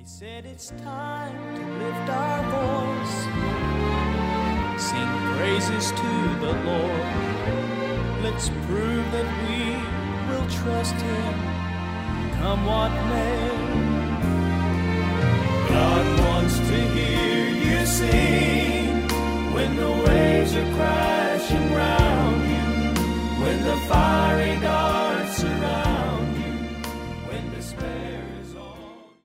They said it's time to lift our voice, sing praises to the Lord. Let's prove that we will trust Him, come what may. God wants to hear you sing when the waves are crashing round you, when the fiery dark